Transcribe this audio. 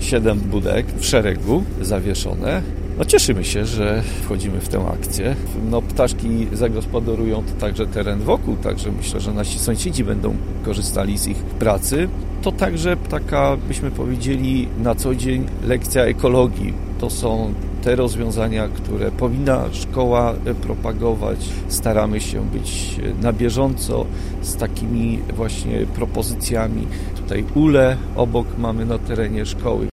7 budek w szeregu zawieszone. Cieszymy się, że wchodzimy w tę akcję. Ptaszki zagospodarują to także teren wokół, także myślę, że nasi sąsiedzi będą korzystali z ich pracy. To także taka, byśmy powiedzieli, na co dzień lekcja ekologii. To są te rozwiązania, które powinna szkoła propagować. Staramy się być na bieżąco z takimi właśnie propozycjami. Tutaj ule obok mamy na terenie szkoły.